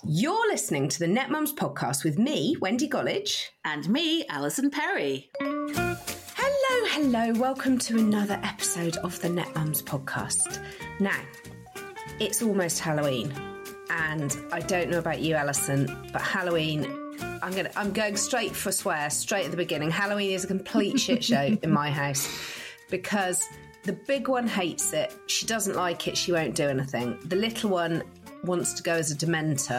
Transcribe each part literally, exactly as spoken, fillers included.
You're listening to the Net Mums podcast with me, Wendy Gollidge. And me, Alison Perry. Hello, hello. Welcome to another episode of the Net Mums podcast. Now, it's almost Halloween. And I don't know about you, Alison, but Halloween, I'm going I'm going straight for swear, straight at the beginning. Halloween is a complete shit show in my house because the big one hates it. She doesn't like it. She won't do anything. The little one wants to go as a Dementor.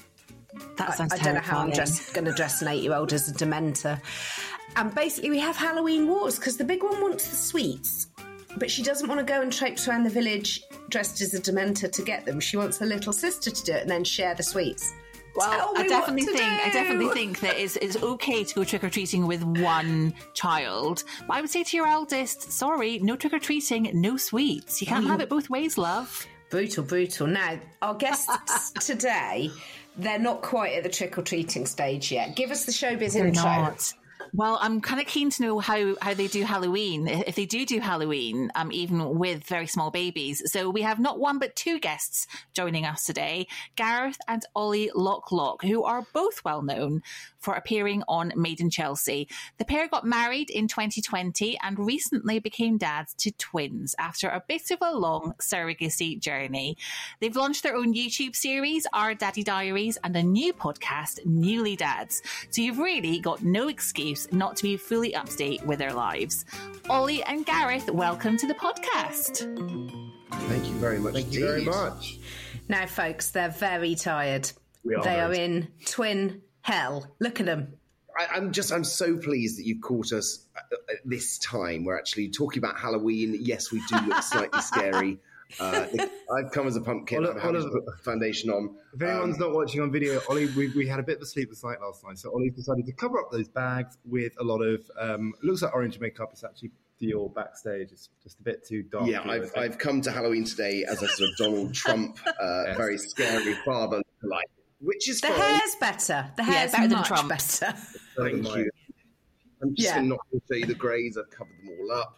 That sounds I, I don't know how I'm just going to dress an eight-year-old as a Dementor. And basically we have Halloween wars because the big one wants the sweets, but she doesn't want to go and traipse around the village dressed as a Dementor to get them. She wants her little sister to do it and then share the sweets. Well, I definitely think do. I definitely think that it's, it's okay to go trick-or-treating with one child. But I would say to your eldest, sorry, no trick-or-treating, no sweets. You can't mm. have it both ways, love. Brutal, brutal. Now, our guests today, they're not quite at the trick-or-treating stage yet. Give us the showbiz They're intro. Not. Well, I'm kind of keen to know how, how they do Halloween, if they do do Halloween, um, even with very small babies. So we have not one but two guests joining us today, Gareth and Ollie Lock-Lock, who are both well known for appearing on Made in Chelsea. The pair got married in twenty twenty and recently became dads to twins after a bit of a long surrogacy journey. They've launched their own YouTube series, Our Daddy Diaries, and a new podcast, Newly Dads. So you've really got no excuse not to be fully up to date with their lives. Ollie and Gareth, welcome to the podcast. Thank you very much. Thank indeed. you very much. Now, folks, they're very tired. We are they very are in twin hell. Look at them. I, I'm just, I'm so pleased that you've caught us at this time. We're actually talking about Halloween. Yes, we do look slightly scary. Uh, I've come as a pumpkin. Ollie, I've had to put a foundation on. If anyone's um, not watching on video, Ollie, we, we had a bit of a sleepless night last night, so Ollie's decided to cover up those bags with a lot of, um, it looks like orange makeup. It's actually Dior backstage. It's just a bit too dark. Yeah, I've, I've come to Halloween today as a sort of Donald Trump, uh, yes. very scary father like, which is the fine. hair's better. The hair's yeah, better much than Trump. better. Thank you. I'm just yeah. not going to show you the greys. I've covered them all up.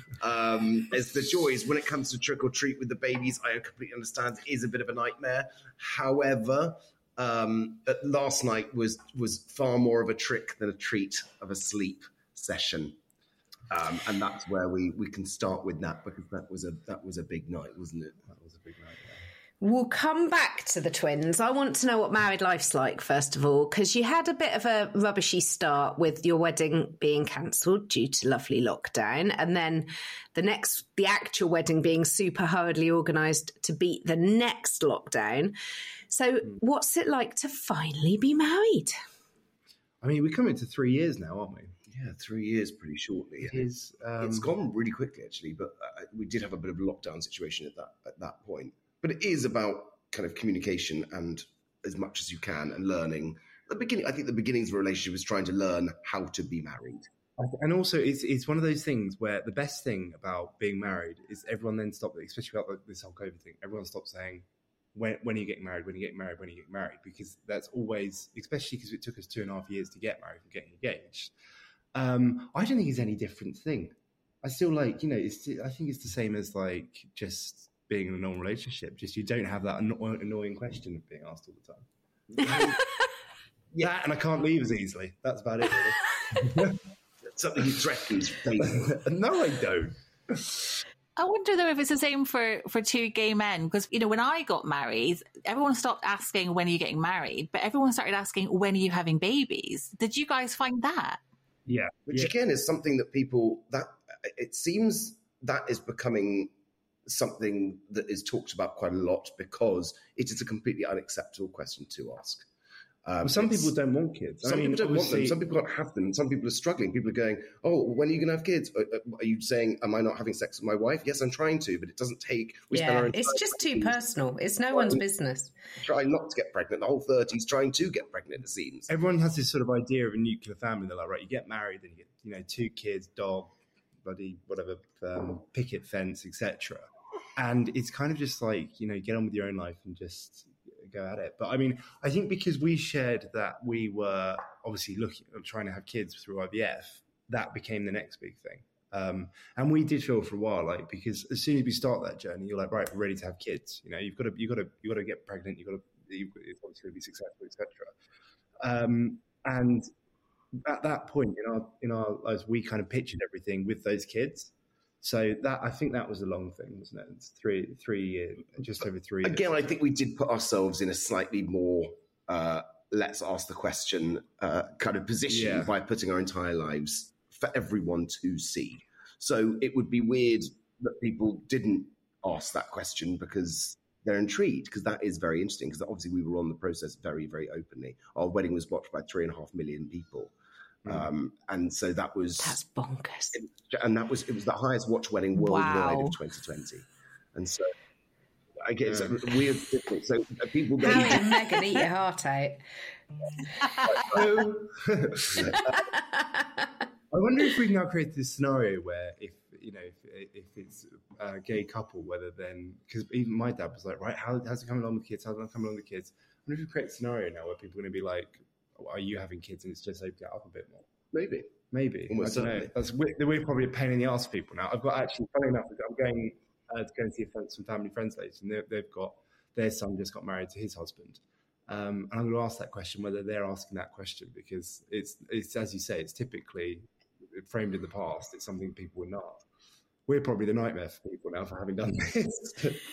Um, as the joys, when it comes to trick or treat with the babies, I completely understand it is a bit of a nightmare. However, um, last night was was far more of a trick than a treat of a sleep session, um, and that's where we, we can start with that because that was a that was a big night, wasn't it? That was a big night. Yeah. We'll come back to the twins. I want to know what married life's like, first of all, because you had a bit of a rubbishy start with your wedding being cancelled due to lovely lockdown. And then the next, the actual wedding being super hurriedly organised to beat the next lockdown. So mm. what's it like to finally be married? I mean, we're coming to three years now, aren't we? Yeah, three years pretty shortly. It is, um, it's gone really quickly, actually, but uh, we did have a bit of a lockdown situation at that at that point. But it is about kind of communication and as much as you can and learning. The beginning, I think the beginnings of a relationship is trying to learn how to be married. And also, it's it's one of those things where the best thing about being married is everyone then stops, especially about this whole COVID thing, everyone stops saying, when, when are you getting married, when are you getting married, when are you getting married? Because that's always, especially because it took us two and a half years to get married and getting engaged. Um, I don't think it's any different thing. I still like, you know, it's, I think it's the same as like just being in a normal relationship, just you don't have that anno- annoying question of being asked all the time. Yeah, that, and I can't leave as easily. That's about it, really. Something you threatened. No, I don't. I wonder, though, if it's the same for, for two gay men. Because, you know, when I got married, everyone stopped asking, when are you getting married? But everyone started asking, when are you having babies? Did you guys find that? Yeah. Which, yeah. again, is something that people, that it seems that is becoming something that is talked about quite a lot because it is a completely unacceptable question to ask. Um, well, some people don't want kids. Some I mean, people don't want them. Some people can't have them. Some people are struggling. People are going, oh, when are you going to have kids? Are, are you saying, am I not having sex with my wife? Yes, I'm trying to, but it doesn't take... We yeah, spend our it's just too personal. It's no one's business. Trying not to get pregnant. The whole thirties trying to get pregnant, it seems. Everyone has this sort of idea of a nuclear family. They're like, right, you get married, then you get, you know, two kids, dog, bloody whatever, um, picket fence, et cetera. And it's kind of just like, you know, get on with your own life and just go at it. But I mean, I think because we shared that we were obviously looking, trying to have kids through I V F, that became the next big thing. Um, and we did feel for a while, like, because as soon as we start that journey, you're like, right, we're ready to have kids. You know, you've got to, you've got to, you've got to get pregnant. You've got to it's obviously going to be successful, et cetera. Um, and at that point in our in our lives, we kind of pictured everything with those kids. So that I think that was a long thing, wasn't it? It's three three years, just over three. Again, years. I think we did put ourselves in a slightly more uh, let's ask the question uh, kind of position Yeah. by putting our entire lives for everyone to see. So it would be weird that people didn't ask that question because they're intrigued, because that is very interesting, because obviously we were on the process very, very openly. Our wedding was watched by three and a half million people. Mm. Um, and so that was... That's bonkers. And that was, it was the highest watch wedding worldwide Wow. of twenty twenty. And so I guess yeah. it's a weird difference. So people... How did Meghan eat your heart out? I wonder if we've now created this scenario where if, you know, if, if it's a gay couple, whether then, because even my dad was like, right, how, how's it coming along with kids? How's it coming along with kids? I wonder if we create a scenario now where people are going to be like, oh, are you having kids? And it's just opened it up a bit more. Maybe. Maybe. Almost I don't know. That's, we're, we're probably a pain in the arse for people now. I've got actually, funny enough, I'm going uh, to go and see some family friends later, and they've got, their son just got married to his husband. Um, and I'm going to ask that question, whether they're asking that question, because it's, it's as you say, it's typically framed in the past. It's something people were not. We're probably the nightmare for people now for having done this.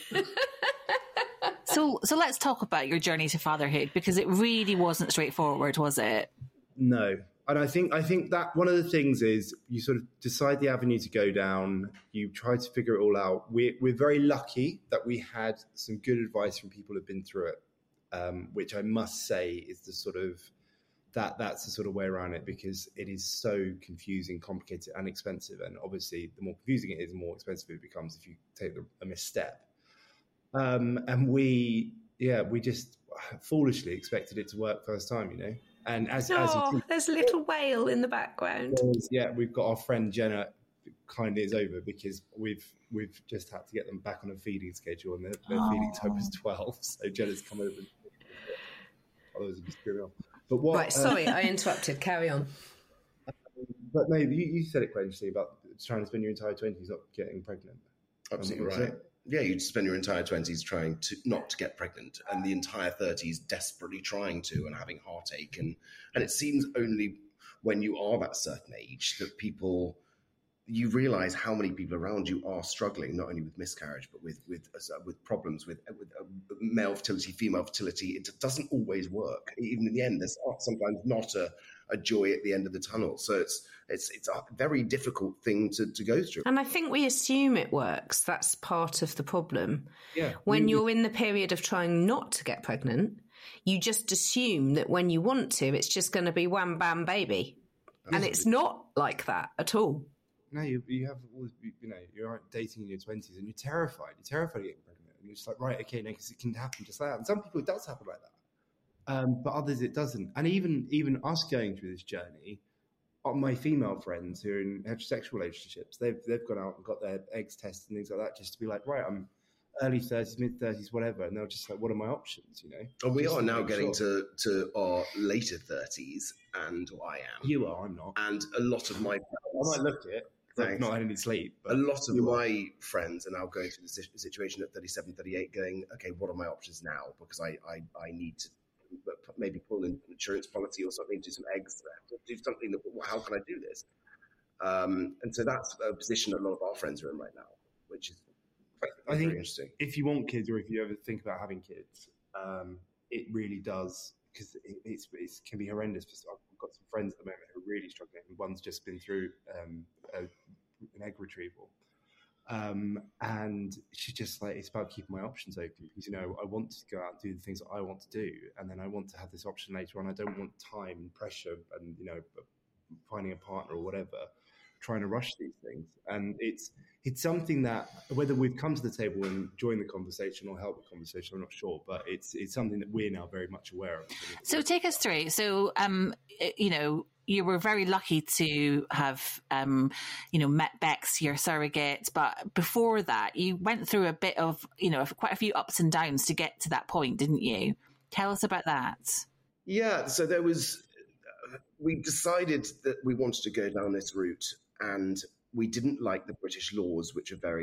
so, so let's talk about your journey to fatherhood, because it really wasn't straightforward, was it? No. And I think, I think that one of the things is you sort of decide the avenue to go down. You try to figure it all out. We're, we're very lucky that we had some good advice from people who've been through it. Um, which I must say is the sort of that that's the sort of way around it, because it is so confusing, complicated, and expensive. And obviously, the more confusing it is, the more expensive it becomes if you take a misstep. Um, and we, yeah, we just foolishly expected it to work first time, you know. And as, oh, as you, there's a little whale in the background. Yeah, we've got our friend Jenna. Kindly is over because we've we've just had to get them back on a feeding schedule, and their, their oh. feeding time is twelve. So Jenna's come over. And, others are just screwing off. But what? Right, sorry, uh, I interrupted. Carry on. But no, you, you said it quite interesting about trying to spend your entire twenties not getting pregnant. Absolutely um, right. Yeah, you spend your entire twenties trying to not to get pregnant, and the entire thirties desperately trying to, and having heartache, and and it seems only when you are that certain age that people. You realise how many people around you are struggling, not only with miscarriage, but with with uh, with problems with with uh, male fertility, female fertility. It doesn't always work. Even in the end, there's sometimes not a, a joy at the end of the tunnel. So it's it's it's a very difficult thing to, to go through. And I think we assume it works. That's part of the problem. Yeah. When you're in the period of trying not to get pregnant, you just assume that when you want to, it's just going to be wham bam baby, Absolutely. And it's not like that at all. No, you you have all you know. You're dating in your twenties, and you're terrified. You're terrified of getting pregnant, and you're just like, right, okay, no, because it can happen just like that. And some people it does happen like that, um, but others it doesn't. And even even us going through this journey, my female friends who are in heterosexual relationships, they've they've gone out and got their eggs tested and things like that, just to be like, right, I'm early thirties, mid thirties, whatever, and they're just like, what are my options? You know. And we just are now getting sure. to to our later thirties, and well, I am. You are. I'm not. And a lot of my friends, I might look at it. I've not had any sleep. But a lot of my friends are now going through the situation at thirty-seven, thirty-eight going, okay, what are my options now? Because I, I, I need to maybe pull in an insurance policy or something, do some eggs, do something that, how can I do this? Um, and so that's a position a lot of our friends are in right now, which is I think very interesting. If you want kids or if you ever think about having kids, um, it really does, because it, it's, it can be horrendous. I've got some friends at the moment who are really struggling. One's just been through um, a, an egg retrieval. Um, and she's just like, it's about keeping my options open, because, you know, I want to go out and do the things that I want to do. And then I want to have this option later on. I don't want time and pressure and, you know, finding a partner or whatever, trying to rush these things. And it's, it's something that whether we've come to the table and joined the conversation or held the conversation, I'm not sure, but it's, it's something that we're now very much aware of. So take us through. So, um, you know, you were very lucky to have, um, you know, met Bex, your surrogate. But before that, you went through a bit of, you know, quite a few ups and downs to get to that point, didn't you? Tell us about that. Yeah. So there was, uh, we decided that we wanted to go down this route, and we didn't like the British laws, which are very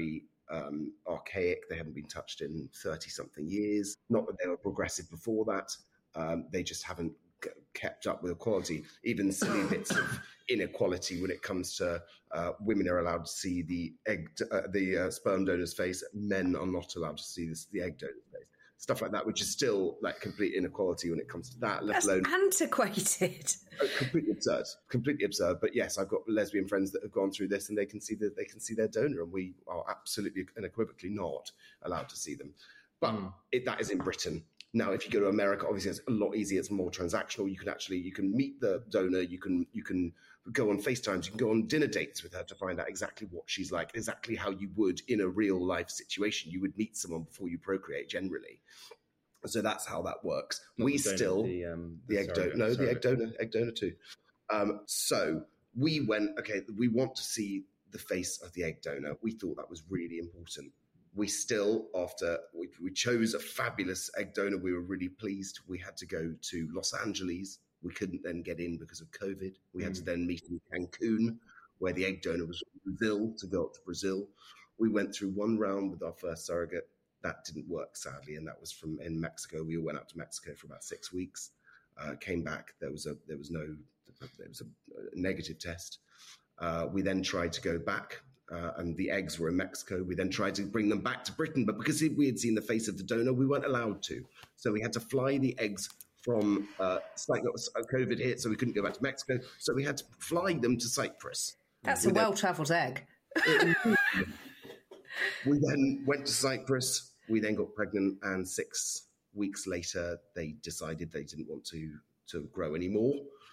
um, archaic. They haven't been touched in thirty-something years. Not that they were progressive before that. Um, they just haven't c- kept up with equality. Even silly bits of inequality when it comes to uh, women are allowed to see the egg, uh, the uh, sperm donor's face. Men are not allowed to see this, the egg donor's face. Stuff like that, which is still like complete inequality when it comes to that, let That's alone antiquated. Oh, completely absurd, completely absurd. But yes, I've got lesbian friends that have gone through this, and they can see that they can see their donor, and we are absolutely unequivocally not allowed to see them. But mm. it, that is in Britain. Now, if you go to America, obviously it's a lot easier. It's more transactional. You can actually you can meet the donor. You can you can go on FaceTimes. You can go on dinner dates with her to find out exactly what she's like, exactly how you would in a real life situation. You would meet someone before you procreate, generally. So that's how that works. Not we the still the, um, the, the egg donor, no, the egg donor, egg donor too. Um, so we went. Okay, we want to see the face of the egg donor. We thought that was really important. We still, after we, we chose a fabulous egg donor, we were really pleased. We had to go to Los Angeles. We couldn't then get in because of COVID. We had mm. to then meet in Cancun, where the egg donor was from Brazil, to go up to Brazil. We went through one round with our first surrogate. That didn't work, sadly, and that was from in Mexico. We all went out to Mexico for about six weeks. Uh, came back. There was a there was no there was a, a negative test. Uh, we then tried to go back. Uh, and the eggs were in Mexico. We then tried to bring them back to Britain, but because we had seen the face of the donor, we weren't allowed to. So we had to fly the eggs from uh, Cyprus. COVID hit, so we couldn't go back to Mexico. So we had to fly them to Cyprus. That's a well-travelled egg. We then went to Cyprus. We then got pregnant, and six weeks later, they decided they didn't want to, to grow anymore.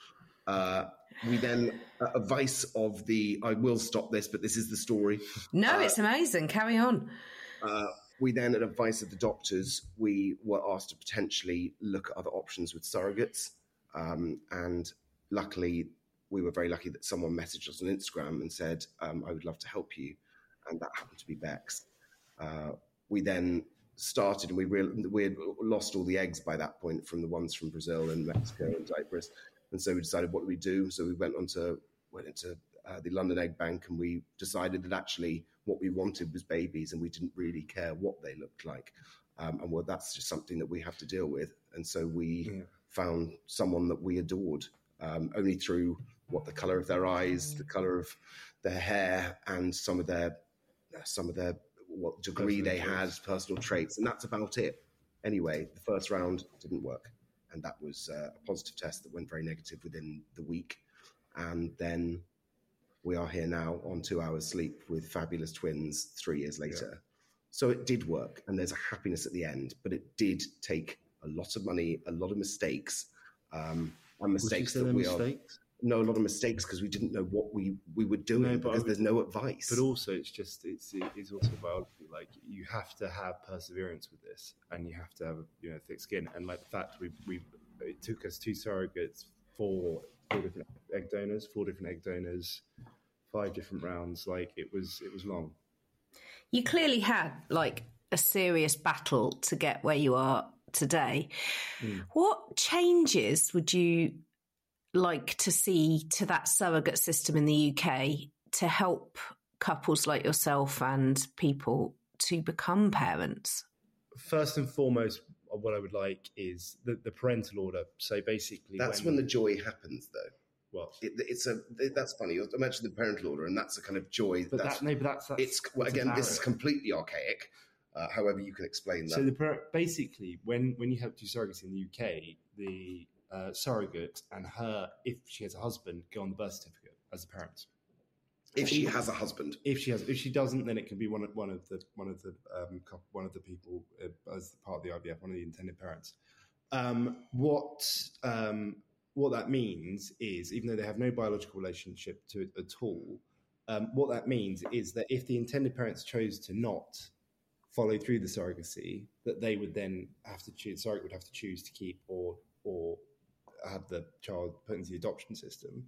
Uh, we then, uh, advice of the, I will stop this, but this is the story. No, uh, it's amazing. Carry on. Uh, we then, at advice of the doctors, we were asked to potentially look at other options with surrogates. Um, and luckily, we were very lucky that someone messaged us on Instagram and said, um, I would love to help you. And that happened to be Bex. Uh, we then started, and we, real, we had lost all the eggs by that point from the ones from Brazil and Mexico and Cyprus. And so we decided, what do we do? So we went on to, went into uh, the London Egg Bank, and we decided that actually what we wanted was babies, and we didn't really care what they looked like. Um, and well, that's just something that we have to deal with. And so we yeah. found someone that we adored, um, only through what the color of their eyes, the color of their hair, and some of their, some of their, what degree personal they traits. had, personal traits. And that's about it. Anyway, the first round didn't work. And that was uh, a positive test that went very negative within the week. And then we are here now on two hours sleep with fabulous twins three years later. Yeah. So it did work, and there's a happiness at the end, but it did take a lot of money, a lot of mistakes, um, and mistakes that we mistakes? are... No, a lot of mistakes because we didn't know what we, we were doing no, because would, there's no advice. But also, it's just, it's it's also biology. Like, you have to have perseverance with this, and you have to have, you know, thick skin. And like the fact we we it took us two surrogates, four, four different egg donors, four different egg donors, five different rounds. Like, it was it was long. You clearly had like a serious battle to get where you are today. Mm. What changes would you like to see to that surrogate system in the U K to help couples like yourself and people to become parents? First and foremost, what I would like is the, the parental order. So basically, that's when, when the joy happens, though. Well, it, it's a it, that's funny. I mentioned the parental order, and that's a kind of joy. But that's, that, no, but that's, that's it's well, again, this is completely archaic. Uh, however, you can explain that. So the, basically, when when you have two surrogates in the U K, the Uh, surrogate and her, if she has a husband, go on the birth certificate as a parent. If she has a husband, if she has, if she doesn't, then it can be one of one of the one of the um, one of the people uh, as part of the I V F, one of the intended parents. Um, what um, what that means is, even though they have no biological relationship to it at all, um, what that means is that if the intended parents chose to not follow through the surrogacy, that they would then have to choose. Surrogate would have to choose to keep or or have the child put into the adoption system,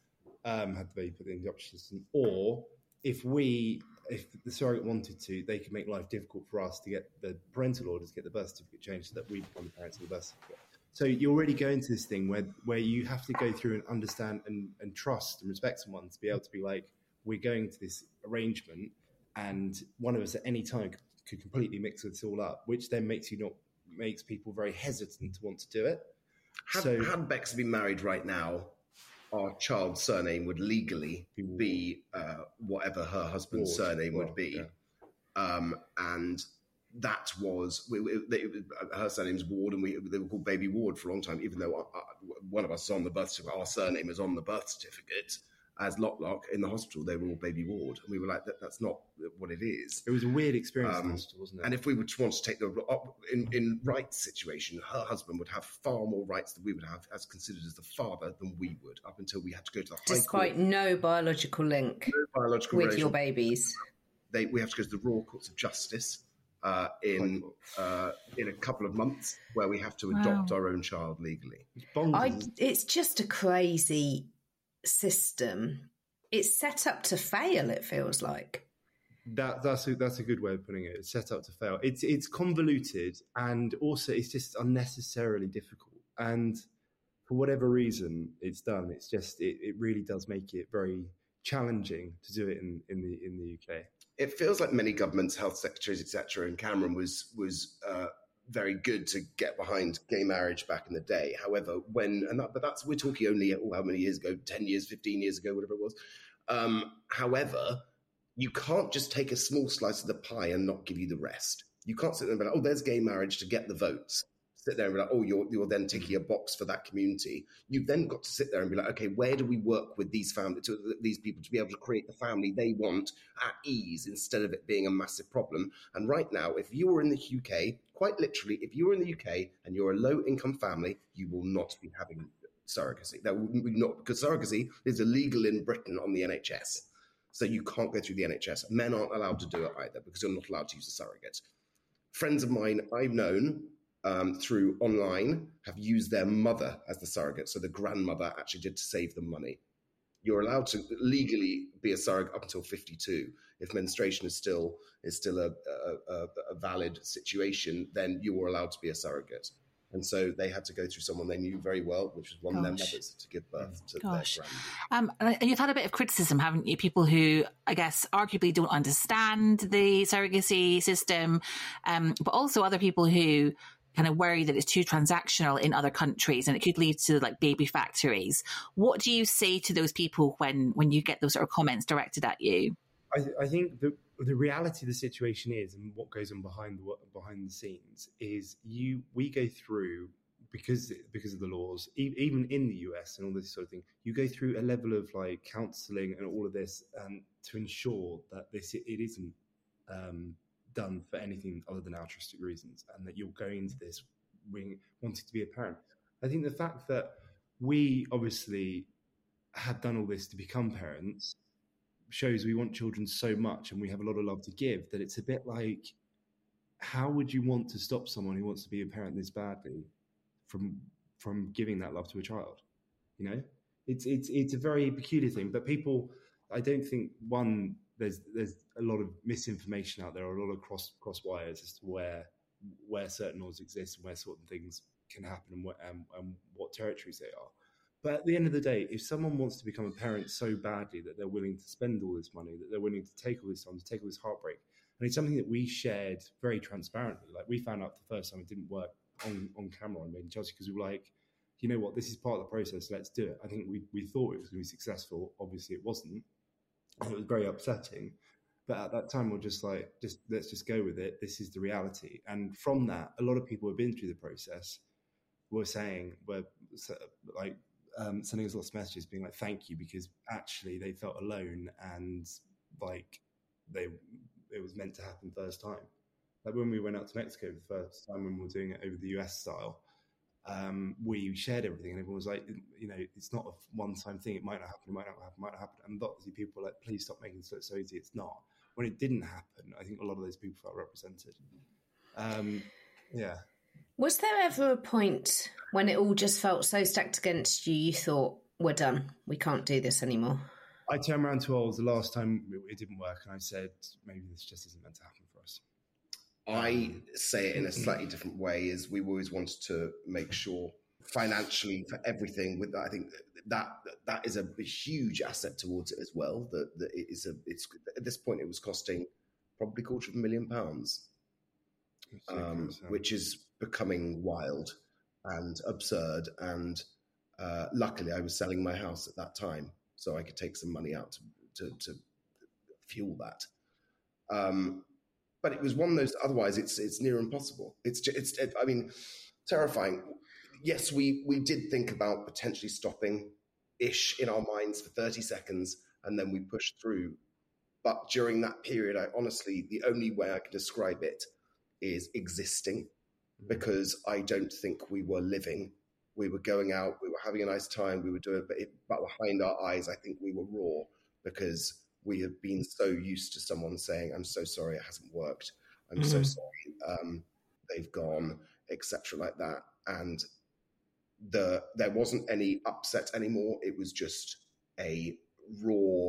um, had the baby put in the adoption system, or if we, if the surrogate wanted to, they could make life difficult for us to get the parental orders, get the birth certificate changed so that we become the parents of the birth certificate. So you're already going to this thing where where you have to go through and understand and, and trust and respect someone to be able to be like, we're going to this arrangement, and one of us at any time could, could completely mix this all up, which then makes you not makes people very hesitant to want to do it. Had, so, had Bex been married right now, our child's surname would legally be uh, whatever her husband's Ward, surname Ward, would be. Yeah. Um, and that was, we, we, they, her surname's Ward, and we they were called Baby Ward for a long time, even though our, our, one of us is on the birth certificate, our surname is on the birth certificate. As Lock Lock in the hospital, they were all Baby Ward. And we were like, that, that's not what it is. It was a weird experience um, in the hospital, wasn't it? And if we would want to take the, in, in Wright's situation, her husband would have far more rights than we would have as considered as the father than we would, up until we had to go to the High Despite Court. no biological link no biological with relation. your babies. They, we have to go to the Royal Courts of Justice uh, in uh, in a couple of months, where we have to adopt wow. our own child legally. I, it's just a crazy system. It's set up to fail, it feels like. That that's a, that's a good way of putting it. It's set up to fail. It's it's convoluted, and also it's just unnecessarily difficult. And for whatever reason it's done, it's just it, it really does make it very challenging to do it in, in the in the U K. It feels like many governments, health secretaries, et cetera, and Cameron was was uh, very good to get behind gay marriage back in the day. However, when and that, but that's we're talking only oh, how many years ago? Ten years, fifteen years ago, whatever it was. Um, however, you can't just take a small slice of the pie and not give you the rest. You can't sit there and be like, oh, there's gay marriage to get the votes. Sit there and be like, oh, you're, you're then ticking a box for that community. You've then got to sit there and be like, okay, where do we work with these families, to, these people to be able to create the family they want at ease instead of it being a massive problem? And right now, if you were in the U K, quite literally, if you were in the U K and you're a low-income family, you will not be having surrogacy. That would not, because surrogacy is illegal in Britain on the N H S. So you can't go through the N H S. Men aren't allowed to do it either because you're not allowed to use a surrogate. Friends of mine I've known um, through online have used their mother as the surrogate. So the grandmother actually did to save them money. You're allowed to legally be a surrogate up until fifty-two. If menstruation is still is still a, a, a valid situation, then you are allowed to be a surrogate. And so they had to go through someone they knew very well, which was one Gosh. of their mothers, to give birth to Gosh. their grandmother. Um, and you've had a bit of criticism, haven't you? People who, I guess, arguably don't understand the surrogacy system, um, but also other people who kind of worry that it's too transactional in other countries and it could lead to like baby factories. What do you say to those people when, when you get those sort of comments directed at you? I, I think the the reality of the situation is, and what goes on behind the behind the scenes is, you we go through because because of the laws, e- even in the U S and all this sort of thing. You go through a level of like counselling and all of this, um, to ensure that this it isn't um, done for anything other than altruistic reasons, and that you're going into this wanting to be a parent. I think the fact that we obviously had done all this to become parents shows we want children so much and we have a lot of love to give, that it's a bit like, how would you want to stop someone who wants to be a parent this badly from from giving that love to a child? You know, it's it's it's a very peculiar thing. But people, I don't think, one, there's there's a lot of misinformation out there, or a lot of cross cross wires as to where where certain laws exist and where certain things can happen, and what and, and what territories they are. But at the end of the day, if someone wants to become a parent so badly that they're willing to spend all this money, that they're willing to take all this time, to take all this heartbreak, and it's something that we shared very transparently. Like, we found out the first time it didn't work on, on camera on Made in Chelsea, because we were like, you know what, this is part of the process, let's do it. I think we, we thought it was going to be successful. Obviously it wasn't. And it was very upsetting. But at that time, we're just like, just let's just go with it. This is the reality. And from that, a lot of people who have been through the process were saying, were like, Um, sending us lots of messages being like, thank you, because actually they felt alone and like they it was meant to happen first time. Like when we went out to Mexico the first time, when we were doing it over the U S style, um, we shared everything and everyone was like, you know, it's not a one-time thing. It might not happen, it might not happen, it might not happen. And obviously people were like, please stop making it so easy. It's not. When it didn't happen, I think a lot of those people felt represented. Um, yeah. Was there ever a point when it all just felt so stacked against you, you thought, we're done, we can't do this anymore? I turned around to Ols the last time it didn't work, and I said, maybe this just isn't meant to happen for us. I say it in a slightly different way, is we always wanted to make sure financially for everything with that. I think that that is a huge asset towards it as well. That, that it is a, it's at this point it was costing probably quarter of a million pounds, um, which is becoming wild and absurd. And uh, luckily, I was selling my house at that time, so I could take some money out to, to, to fuel that. Um, but it was one of those. Otherwise, it's it's near impossible. It's just, it's it, I mean, terrifying. Yes, we we did think about potentially stopping ish in our minds for thirty seconds, and then we pushed through. But during that period, I honestly, the only way I can describe it is existing, because I don't think we were living. We were going out, we were having a nice time, we were doing it, but, it, but behind our eyes, I think we were raw, because we have been so used to someone saying, I'm so sorry, it hasn't worked. I'm mm-hmm. so sorry, um, they've gone, et cetera, like that. And the there wasn't any upset anymore. It was just a raw,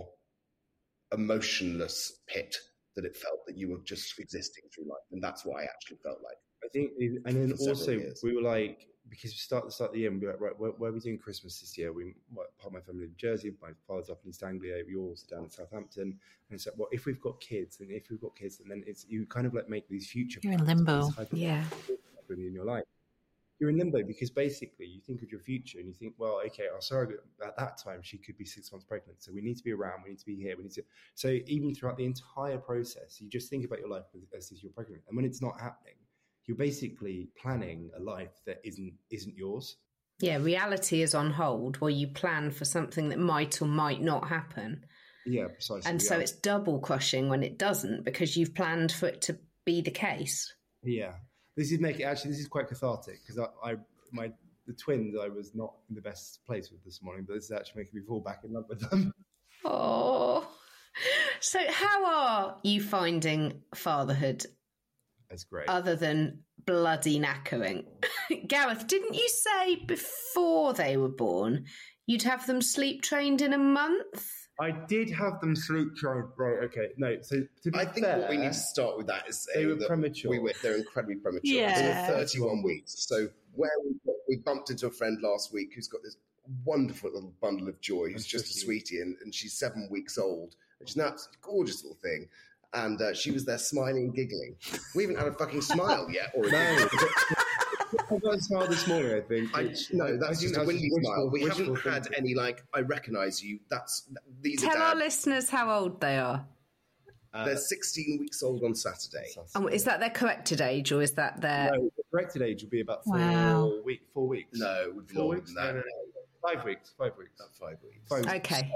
emotionless pit that it felt that you were just existing through life. And that's what I actually felt like. I think, and then also years. we were like, because we start the start of the year, and we were like, right, where, where are we doing Christmas this year? We, part of my family in Jersey, my father's up in East Anglia, we all also down in Southampton. And it's like, well, if we've got kids, and if we've got kids, and then it's, you kind of like make these future You're in limbo. Yeah. In your life. You're in limbo because basically you think of your future and you think, well, okay, our surrogate at that time, she could be six months pregnant. So we need to be around, we need to be here, we need to. So even throughout the entire process, you just think about your life as if you're pregnant. And when it's not happening, you're basically planning a life that isn't isn't yours. Yeah, reality is on hold while you plan for something that might or might not happen. Yeah, precisely. And yeah. so it's double crushing when it doesn't, because you've planned for it to be the case. Yeah. This is making actually. This is quite cathartic, because I, I, my the twins, I was not in the best place with this morning, but this is actually making me fall back in love with them. Oh, so how are you finding fatherhood? That's great. Other than bloody knackering, Gareth, didn't you say before they were born you'd have them sleep trained in a month? I did have them sleep trained. Right, okay. No, so to be I think fair, what we need to start with that is they were that premature. We were, they're incredibly premature. Yeah. They were thirty-one weeks. So where we, we bumped into a friend last week who's got this wonderful little bundle of joy, who's just a sweetie, and, and she's seven weeks old. And she's an absolutely gorgeous little thing. And uh, she was there smiling and giggling. We haven't had a fucking smile yet. Or a no. I got a smile this morning, I think. I, no, that's just a windy smile. We haven't had thinking. any, like, I recognise you. That's these Tell are our listeners how old they are. Uh, They're sixteen weeks old on Saturday. Oh, is that their corrected age, or is that their... No, the corrected age would be about four, wow. week, four weeks. No, it would be four longer weeks? than that. No, no, no. Five weeks. Five weeks. Not five weeks. Five weeks. Okay.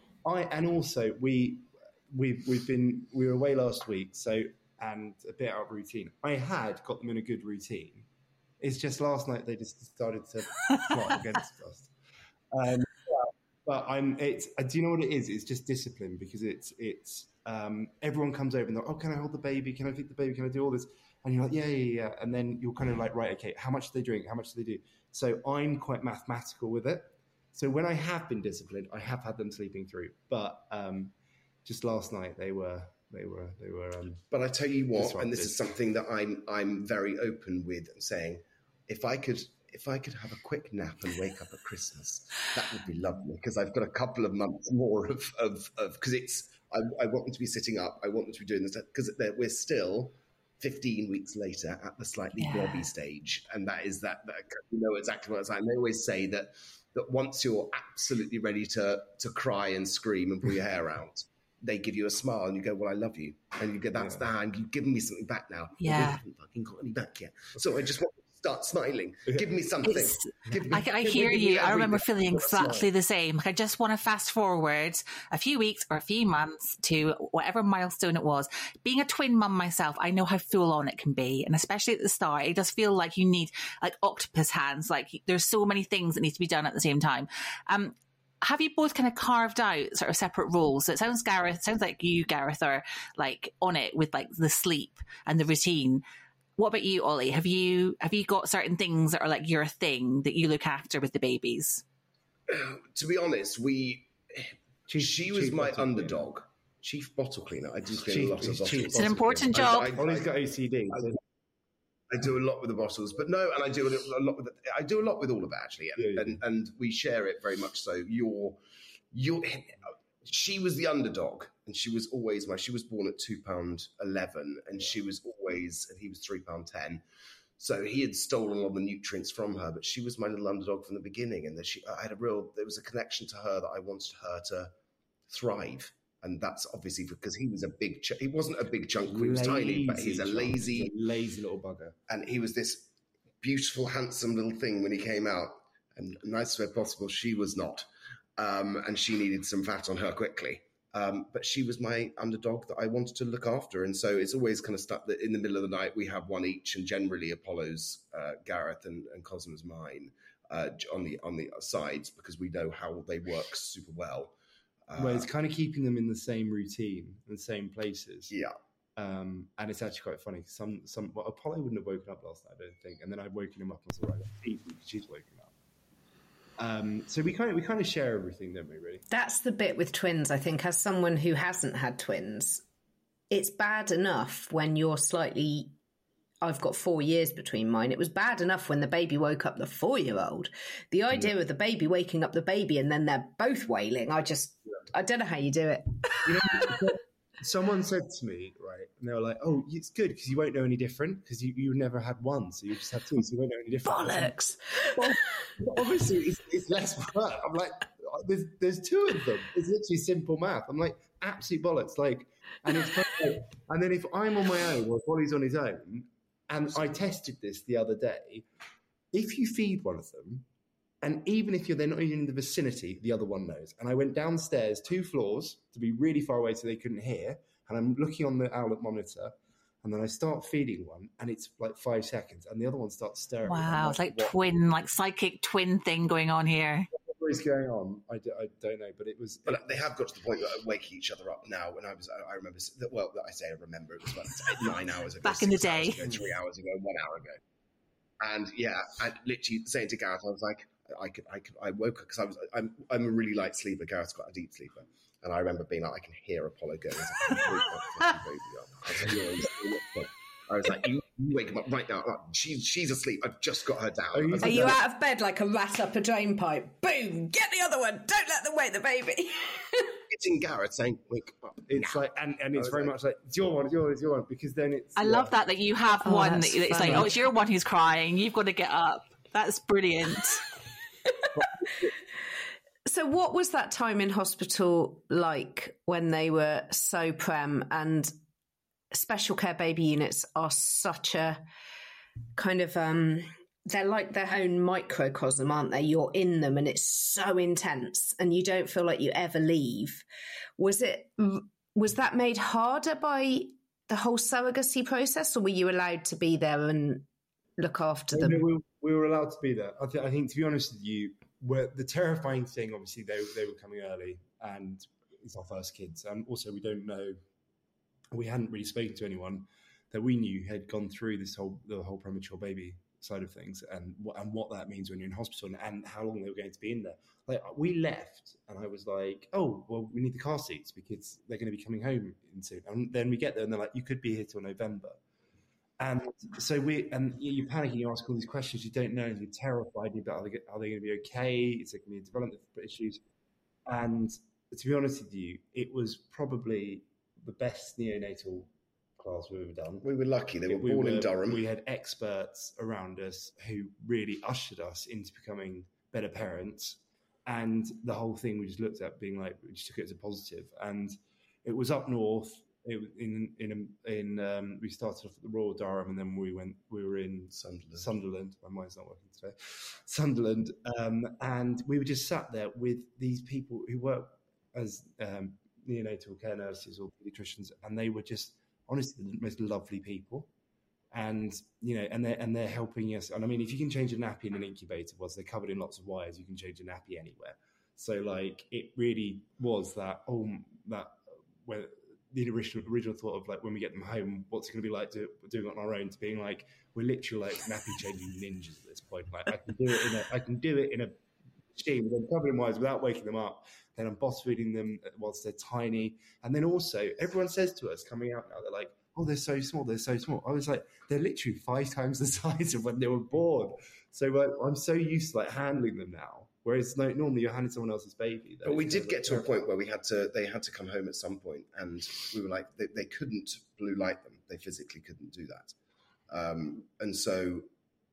I and also we we've we've been we were away last week, so and a bit out of routine. I had got them in a good routine. It's just last night they just decided to plot against us. Um, but I'm. It's. Do you know what it is? It's just discipline, because it's it's. Um, everyone comes over and they're, oh, can I hold the baby? Can I feed the baby? Can I do all this? And you're like, yeah, yeah, yeah. And then you're kind of like, right, okay, how much do they drink? How much do they do? So I'm quite mathematical with it. So when I have been disciplined, I have had them sleeping through. But um, just last night they were, they were, they were. Um, but I tell you what, disrupted. and this is something that I'm, I'm very open with, and saying, if I could, if I could have a quick nap and wake up at Christmas, that would be lovely, because I've got a couple of months more of, of, of, because it's. I, I want them to be sitting up. I want them to be doing this, because we're still fifteen weeks later at the slightly yeah. blobby stage. And that is that, that you know exactly what it's like. And they always say that that once you're absolutely ready to to cry and scream and pull your hair out, they give you a smile and you go, well, I love you. And you go, that's yeah. that. And you've given me something back now. Yeah. Well, we haven't fucking got any back yet. So I just want start smiling. Give me something. Give me, I, I give hear me, you. I remember everything. feeling exactly the same. Like, I just want to fast forward a few weeks or a few months to whatever milestone it was. Being a twin mum myself, I know how full on it can be. And especially at the start, it does feel like you need like octopus hands. Like, there's so many things that need to be done at the same time. Um, have you both kind of carved out sort of separate roles? So it sounds Gareth, it sounds like you, Gareth, are like on it with like the sleep and the routine. What about you, Ollie? Have you have you got certain things that are like your thing that you look after with the babies? To be honest, we chief, she was chief my bottle underdog, cleaner. chief bottle cleaner. I do clean Chief- a lot of he's bottles. chief It's an important job. I, I, Ollie's got O C D. I, I do a lot with the bottles, but no, and I do a, little, a lot with. The, I do a lot with all of it actually, and, Yeah, yeah. and and we share it very much. So you're you're she was the underdog, and she was always my. She was born at two pound eleven, and she was always, and he was three pound ten. So he had stolen all the nutrients from her, but she was my little underdog from the beginning, and that she, I had a real. There was a connection to her that I wanted her to thrive, and that's obviously because he was a big. Ch- he wasn't a big chunk; he was tiny, but he's a lazy, he's a lazy little bugger, and he was this beautiful, handsome little thing when he came out. And nice way possible, she was not. Um, and she needed some fat on her quickly. Um, but she was my underdog that I wanted to look after. And so it's always kind of stuff that in the middle of the night, we have one each. And generally Apollo's uh, Gareth and, and Cosmo's mine uh, on the on the sides, because we know how they work super well. Uh, well, it's kind of keeping them in the same routine and same places. Yeah. Um, and it's actually quite funny. Some, some, well, Apollo wouldn't have woken up last night, I don't think. And then I'd woken him up and said, right, she's woken up. Um, so we kind of we kind of share everything, don't we? Really, that's the bit with twins. I think, as someone who hasn't had twins, it's bad enough when you're slightly. I've got four years between mine. It was bad enough when the baby woke up the four-year-old. The idea yeah. of the baby waking up the baby and then they're both wailing. I just, yeah. I don't know how you do it. You know, someone said to me, right, and they were like, "Oh, it's good because you won't know any different because you you never had one, so you just have two, so you won't know any different." Bollocks. Well, obviously, it's, it's less work. I'm like, there's there's two of them. It's literally simple math. I'm like, absolute bollocks. Like, and it's kind of like, and then if I'm on my own or Wally's on his own, and I tested this the other day, if you feed one of them, and even if you're they're not even in the vicinity, the other one knows. And I went downstairs two floors to be really far away so they couldn't hear. And I'm looking on the Owlet monitor, and then I start feeding one, and it's like five seconds, and the other one starts stirring. Wow, like, it's like what? twin, like psychic twin thing going on here. What is going on? I, do, I don't know, but it was. But it, they have got to the point where they're waking each other up now. When I was, I, I remember. Well, I say I remember. It was about nine hours ago, back in the day, ago, three hours ago, one hour ago, and yeah, I literally saying to Gareth, I was like. I could, I could, I woke up because I was, I'm, I'm a really light sleeper. Gareth's quite a deep sleeper, and I remember being like, I can hear Apollo going. I was like, wake that fucking baby up. I was like, you know, I was like, you, you wake him up right now. Like, she's, she's asleep. I've just got her down. Are you, like, are you out of bed like a rat up a drain pipe? Boom! Get the other one. Don't let them wake the baby. It's in Gareth saying, wake up. It's now. like, and, and it's very like, much like, it's your one, it's your one, it's your one, because then it's. I yeah. love that that you have oh, one. That, it's funny. like, oh, it's your one who's crying. You've got to get up. That's brilliant. So what was that time in hospital like when they were so prem? And special care baby units are such a kind of, um, they're like their own microcosm, aren't they? You're in them and it's so intense and you don't feel like you ever leave. Was it, was that made harder by the whole surrogacy process, or were you allowed to be there and look after them? We were, we were allowed to be there. I, th- I think, to be honest with you, where the terrifying thing, obviously, they they were coming early, and it's our first kids, and also we don't know. We hadn't really spoken to anyone that we knew had gone through this whole the whole premature baby side of things, and what and what that means when you're in hospital, and, and how long they were going to be in there. Like, we left, and I was like, "Oh, well, we need the car seats because they're going to be coming home in soon." And then we get there, and they're like, "You could be here till November." And so we, and you're panicking, you ask all these questions you don't know, and you're terrified about are they, are they going to be okay? Is there going to be development issues? And to be honest with you, it was probably the best neonatal class we've ever done. We were lucky. They were we born were, in Durham. We had experts around us who really ushered us into becoming better parents. And the whole thing we just looked at being like, we just took it as a positive. And it was up north. It was in in in um, we started off at the Royal Durham, and then we went. We were in Sunderland. Sunderland. My mind's not working today. Sunderland, um, and we were just sat there with these people who work as um, neonatal care nurses or paediatricians, and they were just honestly the most lovely people. And you know, and they're and they're helping us. And I mean, if you can change a nappy in an incubator, once they're covered in lots of wires, you can change a nappy anywhere. So like, it really was that. Oh, that where. The original original thought of like when we get them home, what's it going to be like to, doing it on our own? To being like we're literally like nappy changing ninjas at this point. Like I can do it in a I can do it in a machine with them covered in wires without waking them up. Then I'm boss feeding them whilst they're tiny. And then also everyone says to us coming out now, they're like, "Oh, they're so small, they're so small." I was like, they're literally five times the size of when they were born. So like, I'm so used to like handling them now Whereas like, normally you're handing someone else's baby. But we did get to a point where we had to, they had to come home at some point, and we were like, they, they couldn't blue light them. They physically couldn't do that. Um, and so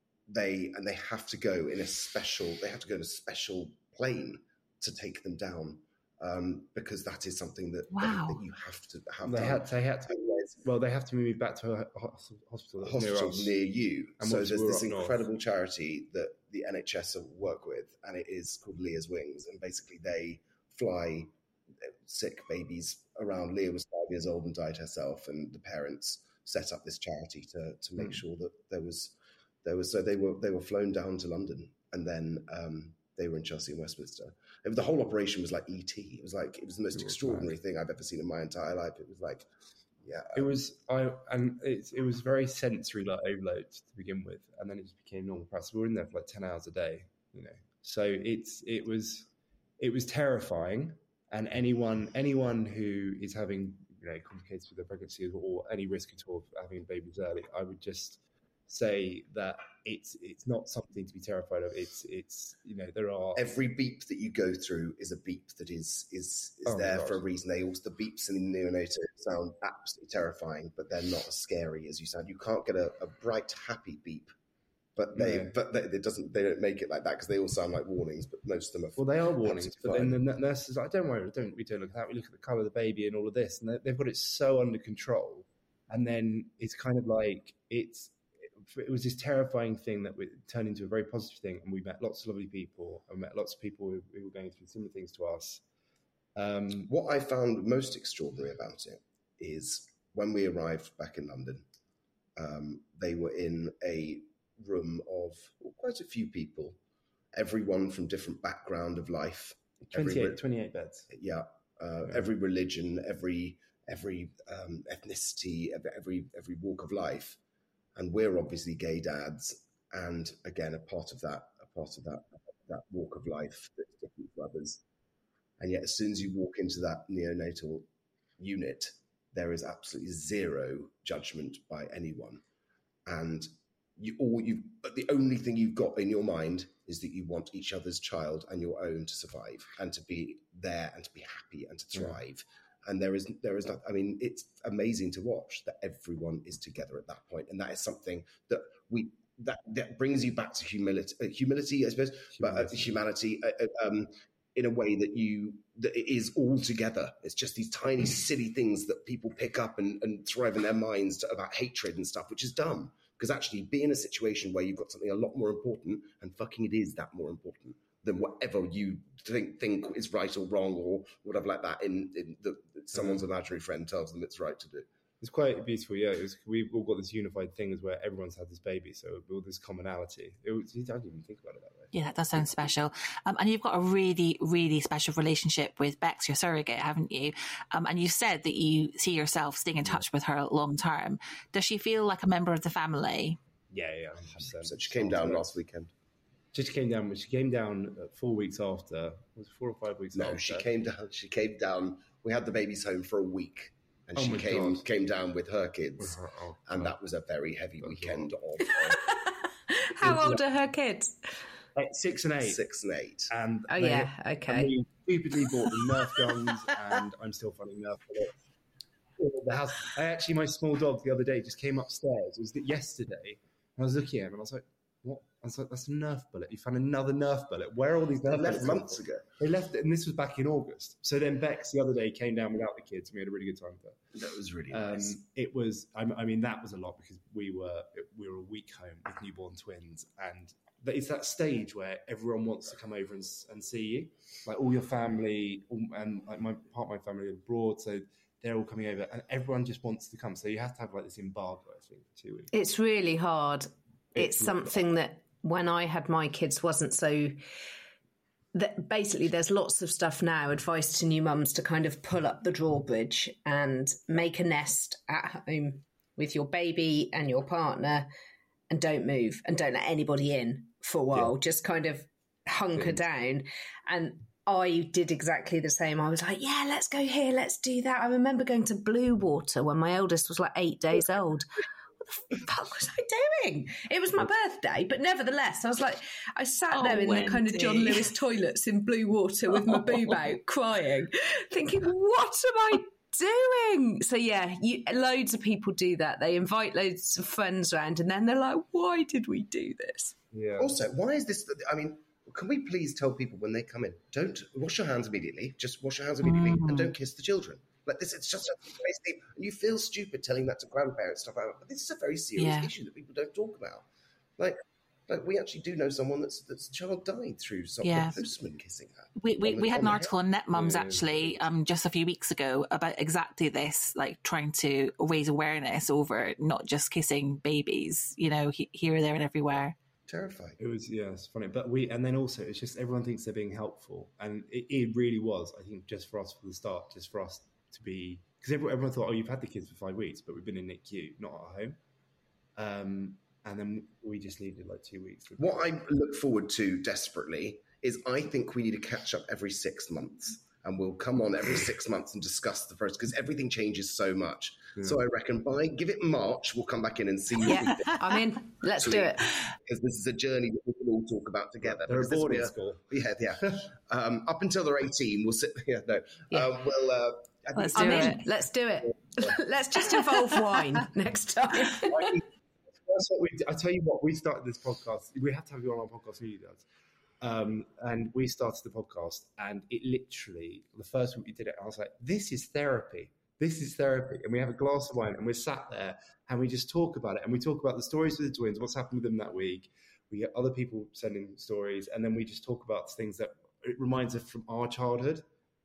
they, and they have to go in a special, they have to go in a special plane to take them down. Um, because that is something that, wow. that, that you have to have. They done. had, they had to, well, they have to move back to a hospital, a hospital near, near you. And so there's this incredible north. charity that the N H S work with, and it is called Leah's Wings. And basically, they fly sick babies around. Leah was five years old and died herself, and the parents set up this charity to to make mm. sure that there was there was. So they were they were flown down to London, and then um, they were in Chelsea and Westminster. It was, the whole operation was like E T. It was like it was the most it extraordinary was thing I've ever seen in my entire life. It was like, yeah, it was. I and it, it was very sensory like overload to begin with, and then it just became normal practice. We were in there for like ten hours a day, you know. So it's it was it was terrifying, and anyone anyone who is having you know complications with their pregnancy or any risk at all of having babies early, I would just say that it's it's not something to be terrified of. It's it's you know there are every beep that you go through is a beep that is is is oh there for a reason. They also the beeps in the neonatal sound absolutely terrifying, but they're not as scary as you sound. You can't get a, a bright happy beep, but they no. but they, it doesn't they don't make it like that because they all sound like warnings. But most of them are well they are warnings. But fine. Then the nurses are like, don't worry, don't we don't look at that. We look at the colour of the baby and all of this, and they've got it so under control. And then it's kind of like it's. It was this terrifying thing that turned into a very positive thing, and we met lots of lovely people, and met lots of people who, who were going through similar things to us. Um, what I found most extraordinary about it is when we arrived back in London, um, they were in a room of well, quite a few people, everyone from different background of life. twenty-eight, every, twenty-eight beds. Yeah, uh, yeah. Every religion, every every um, ethnicity, every, every every walk of life. And we're obviously gay dads, and again, a part of that, a part of that, that walk of life that's different to others. And yet, as soon as you walk into that neonatal unit, there is absolutely zero judgment by anyone, and you all you. But the only thing you've got in your mind is that you want each other's child and your own to survive and to be there and to be happy and to thrive. Yeah. And there is, there is not, I mean, it's amazing to watch that everyone is together at that point. And that is something that we, that, that brings you back to humility, uh, humility, I suppose, humanity. but uh, humanity uh, um, in a way that you, that it is all together. It's just these tiny, silly things that people pick up and, and thrive in their minds to, about hatred and stuff, which is dumb. Because actually be in a situation where you've got something a lot more important, and fucking it is that more important than whatever you think think is right or wrong or whatever like that in, in the, someone's imaginary friend tells them it's right to do. It's quite beautiful, yeah. It was, we've all got this unified thing as where everyone's had this baby, so all this commonality. It was, I didn't even think about it that way. Yeah, that does sound special. Um, and you've got a really, really special relationship with Bex, your surrogate, haven't you? Um, and you said that you see yourself staying in touch with her long term. Does she feel like a member of the family? Yeah, yeah, one hundred percent. So she came down last weekend. She came down. She came down four weeks after. Was it four or five weeks? No, after? she came down. She came down. We had the babies home for a week, and oh she came God. came down with her kids, her, oh, and God. that was a very heavy That's weekend of. of How old are her kids? Like six and eight. Six and eight. And oh they, yeah, okay. And we stupidly bought them Nerf guns, and I'm still funding Nerf bullets. The house. I actually, my small dog the other day just came upstairs. It was yesterday. And I was looking at him, and I was like, "What?" I was like, "That's a Nerf bullet. You found another Nerf bullet. Where are all these Nerf they bullets?" Left months ago. They left it, and this was back in August. So then Bex the other day came down without the kids, and we had a really good time with her. That was really um, nice. It was. I mean, that was a lot because we were we were a week home with newborn twins, and it's that stage where everyone wants to come over and, and see you, like all your family, and like my part of my family abroad, so they're all coming over, and everyone just wants to come. So you have to have like this embargo, I think, for two weeks. It's really hard. It's, it's something hard. that when I had my kids wasn't so. That basically, there's lots of stuff now. Advice to new mums to kind of pull up the drawbridge and make a nest at home with your baby and your partner, and don't move and don't let anybody in for a while. Yeah. Just kind of hunker yeah. down. And I did exactly the same. I was like, yeah, let's go here, let's do that. I remember going to Blue Water when my eldest was like eight days old. What the fuck was I doing? It was my birthday, but nevertheless, I was like, I sat Oh, there in Wendy. the kind of John Lewis toilets in blue water with my boob out, crying, thinking, what am I doing? So yeah, you, loads of people do that. They invite loads of friends around, and then they're like, why did we do this? Yeah. Also, why is this? I mean, can we please tell people when they come in, don't wash your hands immediately. Just wash your hands immediately, Mm. and don't kiss the children. Like this, it's just basically, and you feel stupid telling that to grandparents stuff like that. But this is a very serious Yeah. issue that people don't talk about. Like, like we actually do know someone that's that's child died through some Yeah. postman kissing her. We, we, on the- we had on an the article on Net Mums Yeah. actually um, just a few weeks ago about exactly this, like trying to raise awareness over not just kissing babies, you know, he, here, there, and everywhere. Terrifying. It was, yeah, it's funny. But we, and then also, it's just everyone thinks they're being helpful. And it, it really was, I think, just for us from the start, just for us to be, because everyone, everyone thought, oh, you've had the kids for five weeks, but we've been in N I C U, not at home. Um, and then we just needed like two weeks. What I look forward to desperately is I think we need to catch up every six months. And we'll come on every six months and discuss the process because everything changes so much. Yeah. So I reckon by give it March, we'll come back in and see Yeah, I'm in. Let's do it. because this is a journey that we can all talk about together. They're a Because this will be boarding a- school. Yeah, yeah. um, up until they're eighteen, we'll sit. Yeah, no. Yeah. Um, we'll. Uh, I think Let's it's- I'm do in. it. Let's do it. Let's just involve wine next time. I think that's what we. I tell you what, we started this podcast. We have to have you on our podcast, you guys. Um, and we started the podcast, and it literally the first week we did it, I was like, "This is therapy. This is therapy." And we have a glass of wine, and we're sat there, and we just talk about it, and we talk about the stories with the twins, what's happened with them that week. We get other people sending stories, and then we just talk about things that it reminds us from our childhood,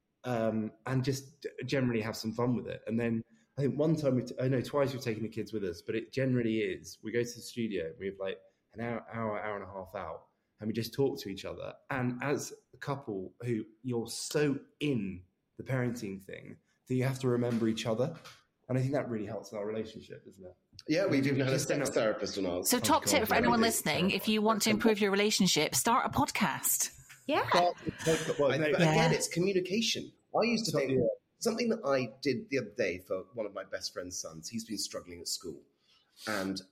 um, and just generally have some fun with it. And then I think one time, we t- I know twice we've taken the kids with us, but it generally is, we go to the studio, we have like an hour, hour, hour and a half out, and we just talk to each other. And as a couple who you're so in the parenting thing that you have to remember each other. And I think that really helps in our relationship, isn't it? Yeah, we've even had a Just sex enough- therapist on ours. So, top God, tip for yeah, anyone it is listening: if terrifying. you want to improve your relationship, start a podcast. Yeah. Well, I- no, but Yeah. again, it's communication. I used to So- think yeah. something that I did the other day for one of my best friend's sons. He's been struggling at school, and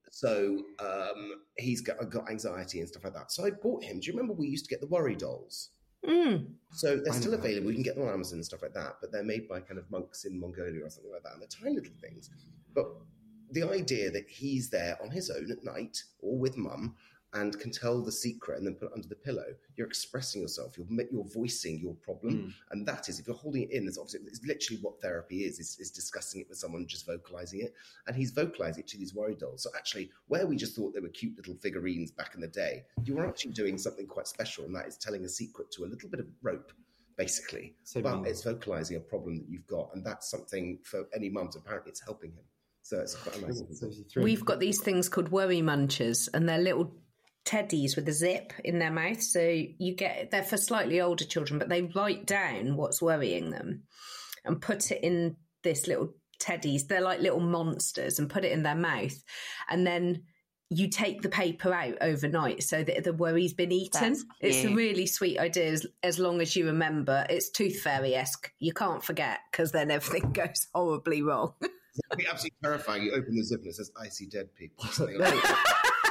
so um, he's got, got anxiety and stuff like that. So I bought him. Do you remember we used to get the worry dolls? Mm. So they're I still know how available. it You can is. get them on Amazon and stuff like that, but they're made by kind of monks in Mongolia or something like that, and they're tiny little things. But the idea that he's there on his own at night or with mum and can tell the secret and then put it under the pillow, you're expressing yourself, you're, you're voicing your problem. Mm. And that is, if you're holding it in, it's obviously it's literally what therapy is, is, is discussing it with someone, just vocalizing it. And he's vocalizing it to these worry dolls. So actually, where we just thought they were cute little figurines back in the day, you were actually doing something quite special, and that is telling a secret to a little bit of rope, basically. So but meaningful. it's vocalizing a problem that you've got, and that's something for any mums. Apparently, it's helping him. So it's quite a nice thing. So you threw- We've got these things called worry munchers, and they're little teddies with a zip in their mouth. So you get, they're for slightly older children, but they write down what's worrying them and put it in this little teddies. They're like little monsters, and put it in their mouth. And then you take the paper out overnight so that the worry's been eaten. That's It's a cute. really sweet idea as, as long as you remember. It's Tooth Fairy-esque. You can't forget, because then everything goes horribly wrong. It'd be absolutely terrifying. You open the zip and it says, "I see dead people." or something like that.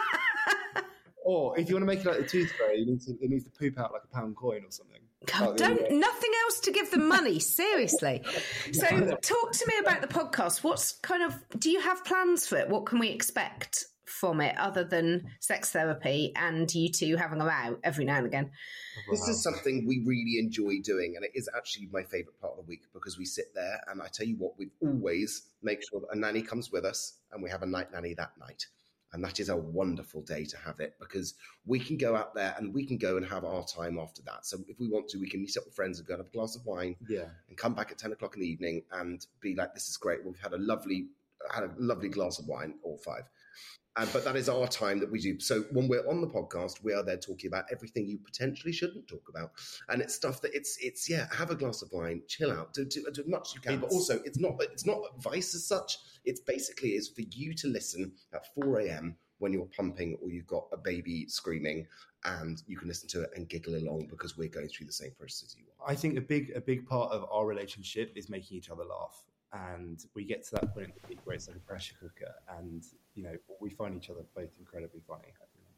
Or if you want to make it like the tooth fairy, you need to, it needs to poop out like a pound coin or something. God, Oh, there you don't go. nothing else to give them money, seriously. So talk to me about the podcast. What's kind of, do you have plans for it? What can we expect from it other than sex therapy and you two having a row every now and again? This is something we really enjoy doing, and it is actually my favourite part of the week because we sit there and I tell you what, we always make sure that a nanny comes with us and we have a night nanny that night. And that is a wonderful day to have it because we can go out there and we can go and have our time after that. So if we want to, we can meet up with friends and go and have a glass of wine Yeah. and come back at ten o'clock in the evening and be like, this is great. We've had a lovely, had a lovely glass of wine or five. Um, but that is our time that we do. So when we're on the podcast, we are there talking about everything you potentially shouldn't talk about. And it's stuff that it's, it's yeah, have a glass of wine, chill out, do, do, do as much as you can. But also, it's not it's not advice as such. It's basically is for you to listen at four a.m. when you're pumping or you've got a baby screaming, and you can listen to it and giggle along because we're going through the same process as you are. I think a big a big part of our relationship is making each other laugh. and we get to that point in the week where it's like a pressure cooker, and you know we find each other both incredibly funny.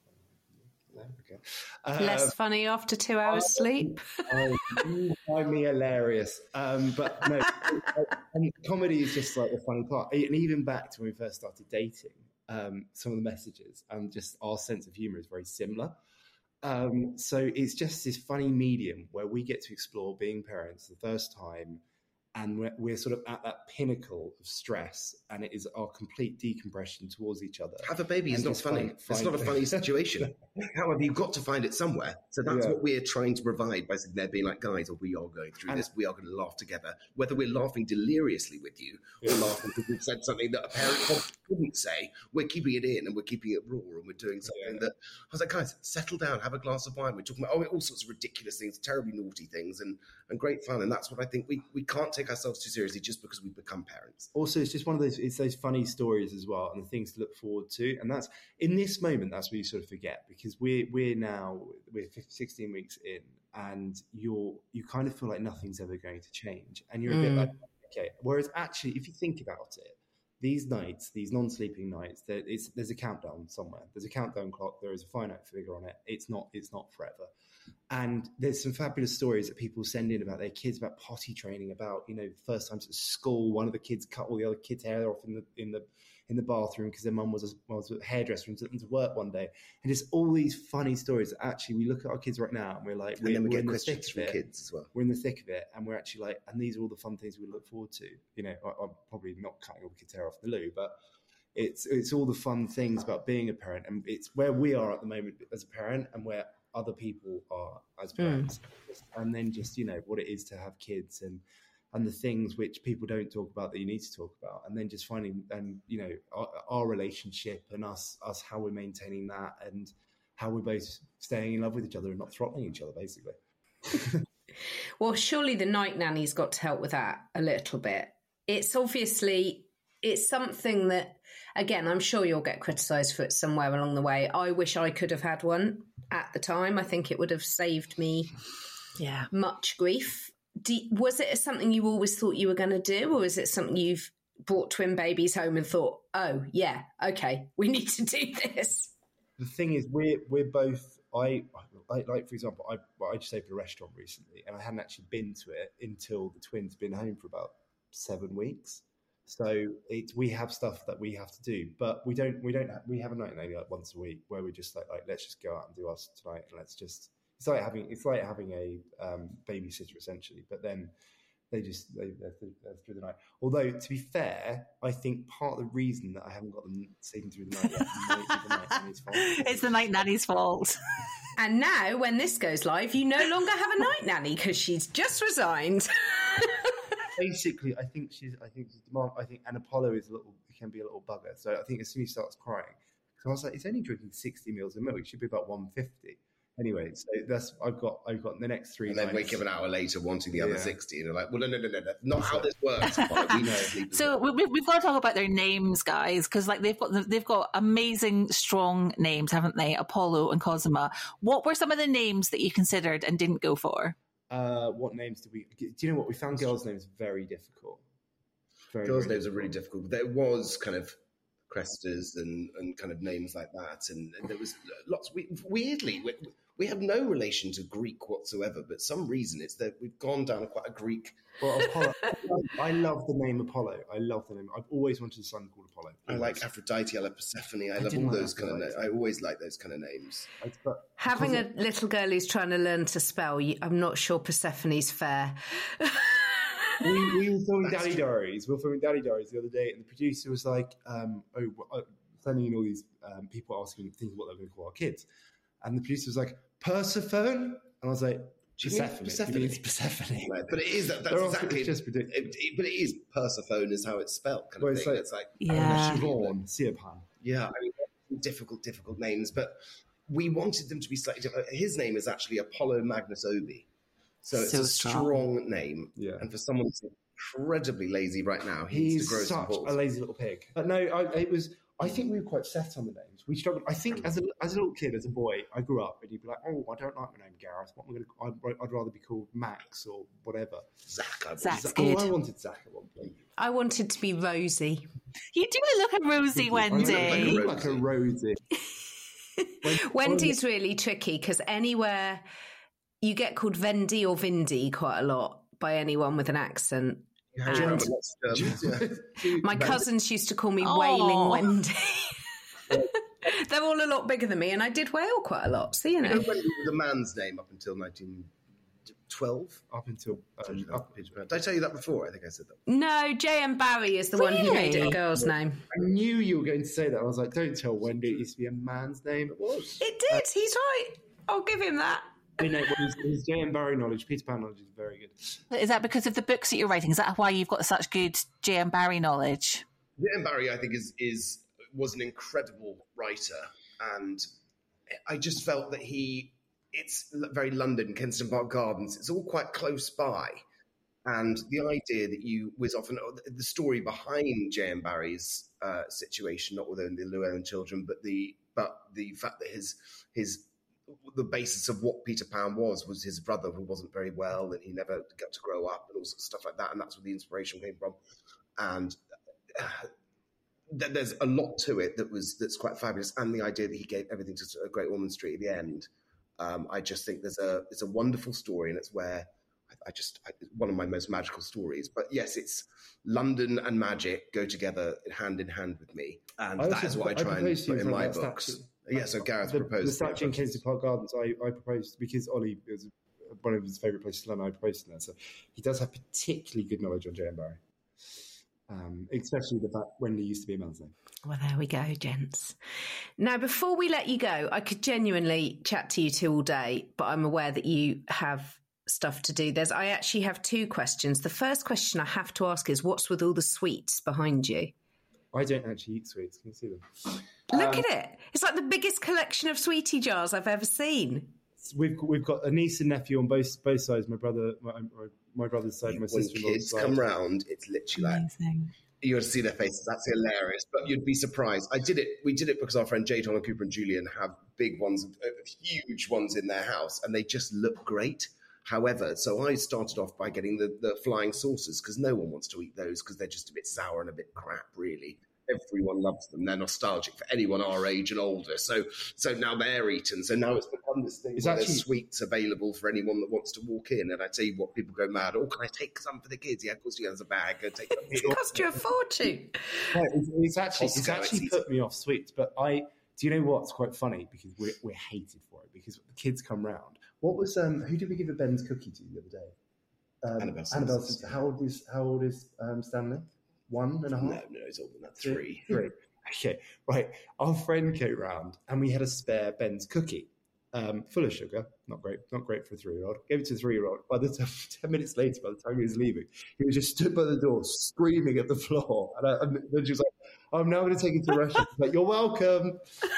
No, okay. Um, Less funny after two hours I, sleep. I, you find me hilarious, um, but no, and comedy is just like the funny part. And even back to when we first started dating, um, some of the messages and just our sense of humour is very similar. Um, so it's just this funny medium where we get to explore being parents the first time, and we're, we're sort of at that pinnacle of stress, and it is our complete decompression towards each other. Have a baby is not funny. Find, it's find not a funny situation. However, you've got to find it somewhere. So that's yeah. what we're trying to provide by there being like, guys, or we are going through and, this. We are going to laugh together. Whether we're laughing deliriously with you or yeah. laughing because we've said something that a parent couldn't say, we're keeping it in and we're keeping it raw and we're doing something yeah. that I was like, guys, settle down, have a glass of wine. We're talking about oh, all sorts of ridiculous things, terribly naughty things, and, and great fun. And that's what I think we, we can't take ourselves too seriously just because we've become parents. Also, it's just one of those, it's those funny stories as well and the things to look forward to. And that's, in this moment, that's what you sort of forget, because we're, we're now, we're sixteen weeks in, and you're, you kind of feel like nothing's ever going to change. And you're a mm. bit like, okay. Whereas actually, if you think about it, these nights, these non-sleeping nights, there, it's, there's a countdown somewhere. There's a countdown clock. There is a finite figure on it. It's not, it's not forever. And there's some fabulous stories that people send in about their kids, about potty training, about, you know, first times at school, one of the kids cut all the other kids' hair off in the in the in the bathroom because their mum was a, was a hairdresser and took them to work one day. And just all these funny stories that actually we look at our kids right now and we're like, and we're, then we we're get in questions the thick from of it. kids as well. We're in the thick of it, and we're actually like, and these are all the fun things we look forward to. You know, I, I'm probably not cutting all the kids' hair off in the loo, but it's it's all the fun things about being a parent, and it's where we are at the moment as a parent and where other people are as parents, mm. and then just, you know, what it is to have kids and and the things which people don't talk about that you need to talk about, and then just finding and you know our, our relationship and us us how we're maintaining that and how we're both staying in love with each other and not throttling each other, basically. Well, surely the night nanny's got to help with that a little bit. It's obviously it's something that, again, I'm sure you'll get criticised for it somewhere along the way. I wish I could have had one at the time. I think it would have saved me yeah. much grief. Do, was it something you always thought you were going to do, or is it something you've brought twin babies home and thought, oh, yeah, okay, we need to do this? The thing is, we're, we're both, I, I like, for example, I, I just opened a restaurant recently and I hadn't actually been to it until the twins been home for about seven weeks. So it's, we have stuff that we have to do, but we don't, we don't, have, we have a night nanny like once a week where we're just like, like, let's just go out and do us tonight. And let's just, it's like having, it's like having a um, babysitter essentially, but then they just, they, they're, through, they're through the night. Although to be fair, I think part of the reason that I haven't got them sleeping through the night yet might be the night nanny's fault. It's the night nanny's fault. And now when this goes live, you no longer have a night nanny because she's just resigned. Basically, I think she's. I think she's demand. I think, and Apollo is a little. Can be a little bugger. So I think as soon as he starts crying, because I was like, it's only drinking sixty mils of milk. It should be about one fifty. Anyway, so that's I've got. I've got the next three. And then nights. Wake up an hour later wanting the other yeah. sixty, and you're like, well, no, no, no, no, no, not how this works. We know so we, we've got to talk about their names, guys, because like they've got they've got amazing, strong names, haven't they? Apollo and Cosima. What were some of the names that you considered and didn't go for? Uh, what names did we? Do you know what we found? Girls' names very difficult. Very, girls' very names difficult. Are really difficult. There was kind of Crestas and, and kind of names like that, and, and there was lots. We, weirdly, we, we have no relation to Greek whatsoever, but some reason it's that we've gone down quite a Greek. Well, Apollo. I love the name Apollo. I love the name. I've always wanted a son called Apollo. I like Aphrodite. I love Persephone. I, I love all like those kind of names. I always like those kind of names. But having a little girl who's trying to learn to spell, I'm not sure Persephone's fair. we, we were filming That's Daddy true. Diaries. We were filming Daddy Diaries the other day, and the producer was like, um, "Oh, uh, sending in all these um, people asking, thinking what they're going to call our kids," and the producer was like, "Persephone," and I was like, Persephone. Persephone. It's Persephone. Right, but it is that, that's exactly it's just it, it, but it is Persephone is how it's spelled. Kind well, of it's thing. Like, it's like yeah, Siobhan, Siobhan. Yeah, I mean, difficult, difficult names, but we wanted them to be slightly different. His name is actually Apollo Magnus Obi, so it's so a strong, strong name. Yeah, and for someone who's incredibly lazy right now, he he's needs to grow such some balls. A lazy little pig. But no, I, it was. I think we were quite set on the names. We struggled. I think as a as a little kid, as a boy, I grew up and you'd be like, "Oh, I don't like my name, Gareth. What am I going to? I'd, I'd rather be called Max or whatever." Zach. I Zach's Zach- good. Oh, I wanted Zach at one point. I wanted to be Rosie. You do look a rosy, I look Wendy. like, like a Rosie. When- Wendy's really tricky because anywhere you get called Vendy or Vindy quite a lot by anyone with an accent. Yeah, do you And remember lots of terms? Yeah. my cousins used to call me Aw. Wailing Wendy. They're all a lot bigger than me, and I did wail quite a lot. So you You know, know, Wendy was a man's name up until nineteen twelve. up until um, up, Did I tell you that before? I think I said that. no, J M Barry is the one who made it a Really? girl's name. I knew you were going to say that. I was like, "Don't tell Wendy it used to be a man's name." It was. It did. He's right. I'll give him that. You know, his, his J M Barry knowledge, Peter Pan knowledge is very good. Is that because of the books that you're writing? Is that why you've got such good J M Barry knowledge? J M Barry, I think, is is was an incredible writer, and I just felt that he. It's very London, Kensington Park Gardens. It's all quite close by, and the idea that you was often the story behind J M Barry's uh, situation, not with only the Llewellyn children, but the but the fact that his his the basis of what Peter Pan was was his brother who wasn't very well and he never got to grow up and all sorts of stuff like that, and that's where the inspiration came from. And uh, th- there's a lot to it that was that's quite fabulous, and the idea that he gave everything to a Great Ormond Street at the end. Um, I just think there's a it's a wonderful story, and it's where I, I just I, one of my most magical stories. But yes, it's London and magic go together hand in hand with me, and I that also- is what I I try and proposed to put you in in my front of that books. statue. Yeah, so Gareth the, proposed. the statue in Kensington Park Gardens. I, I proposed because Ollie was one of his favourite places to London. I proposed to there, so he does have particularly good knowledge on J M Barry, um, especially the fact Wendy used to be a man's name. Well, there we go, gents. Now, before we let you go, I could genuinely chat to you two all day, but I'm aware that you have stuff to do. There's, I actually have two questions. The first question I have to ask is, what's with all the sweets behind you? I don't actually eat sweets. Can you see them? Look Um, at it. It's like the biggest collection of sweetie jars I've ever seen. We've we've got a niece and nephew on both both sides. My brother, my, my brother's side, my When sister-in-law's kids side. come round, it's literally like Amazing. you got to see their faces. That's hilarious. But you'd be surprised. I did it. We did it because our friend Jay, Tom, and Cooper and Julian have big ones, uh, huge ones in their house, and they just look great. However, so I started off by getting the, the flying saucers because no one wants to eat those because they're just a bit sour and a bit crap, really. Everyone loves them. They're nostalgic for anyone our age and older. So so now they're eaten. So now it's become this thing It's where actually- there's sweets available for anyone that wants to walk in. And I tell you what, people go mad. Oh, can I take some for the kids? Yeah, of course you have a bag. Go take some. It cost you a fortune. Right, it's, it's actually it's Costco, actually it's put me off sweets, but I do you know what's quite funny because we're we're hated for it because the kids come round. What was um who did we give a Ben's cookie to the other day? Um, Annabelle Annabelle. Simpson. How old is how old is um, Stanley? One and a half. No, no, it's older than that. Three. Three. Okay, right. Our friend came round and we had a spare Ben's cookie, um, full of sugar. Not great, not great for a three-year-old. Gave it to a three-year-old. By the time, ten minutes later, by the time he was leaving, he was just stood by the door screaming at the floor. And, I, and then she was like, "I'm now going to take you to the restaurant." Like, "You're welcome."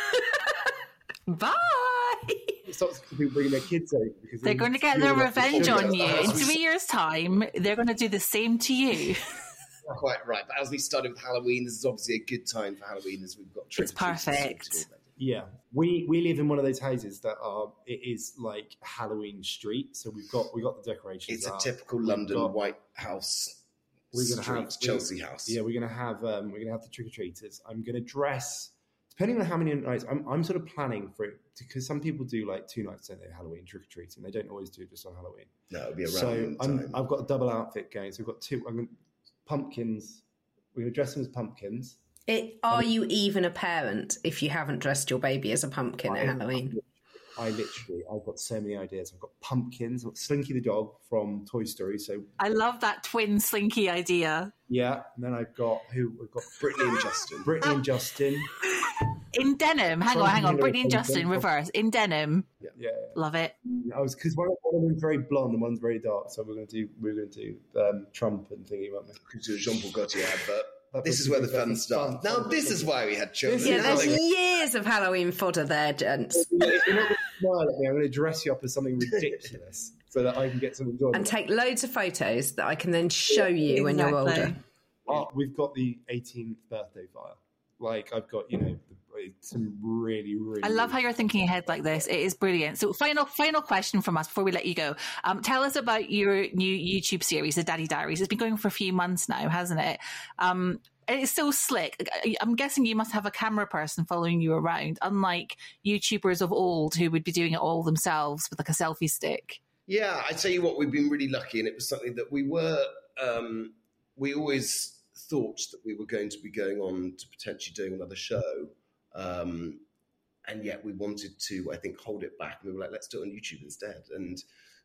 Bye. It stops people bringing their kids over because They're they going to get fuel their up the revenge sugar. on you. In As we three years' time, they're going to do the same to you. Quite right. But as we started with Halloween, this is obviously a good time for Halloween as we've got trick It's perfect. Yeah, we we live in one of those houses that are it is like Halloween street. So we've got we got the decorations. It's a up. typical We've London got- White House. We're gonna street, have Chelsea House. Yeah, we're gonna have um, we're gonna have the trick or treaters. I'm gonna dress depending on how many nights. I'm I'm sort of planning for it because some people do like two nights don't they Halloween trick or treating. They don't always do it just on Halloween. No, it'll be around So time. I'm, I've got a double outfit going. So we've got two. I'm gonna, pumpkins. We're gonna dress them as pumpkins. It, are you even a parent if you haven't dressed your baby as a pumpkin at I- Halloween? I literally, I've got so many ideas. I've got pumpkins. I've got Slinky the dog from Toy Story. So I love that twin Slinky idea. yeah, and then I've got who? We've got Brittany and Justin. Brittany and Justin. In denim. Hang on, hang on. Brittany and Justin, reverse. In denim. Yeah, yeah. Love it. I was because one, one of them's very blonde and one's very dark. So we're going to do we're going to do um, Trump and thingy, won't we? Could do a Jean Paul Gaultier advert. That This was- is where the that fun was starts. fun, Now, fun, this fun. is why we had children. Yeah, Yeah, there's like- years of Halloween fodder there, gents. If you're not going to smile at me, I'm going to dress you up as something ridiculous so that I can get some enjoyment. And take loads of photos that I can then show you when you're older. Exactly. Oh, we've got the eighteenth birthday file. like I've got, you know, some really, really. I love how you're thinking ahead like this. It is brilliant. So, final, final question from us before we let you go. Um, tell us about your new YouTube series, The Daddy Diaries. It's been going for a few months now, hasn't it? Um, it's so slick. I'm guessing you must have a camera person following you around, unlike YouTubers of old who would be doing it all themselves with like a selfie stick. Yeah, I tell you what, we've been really lucky, and it was something that we were. Um, we always thought that we were going to be going on to potentially doing another show. Um, and yet we wanted to, I think, hold it back. And we were like, let's do it on YouTube instead. And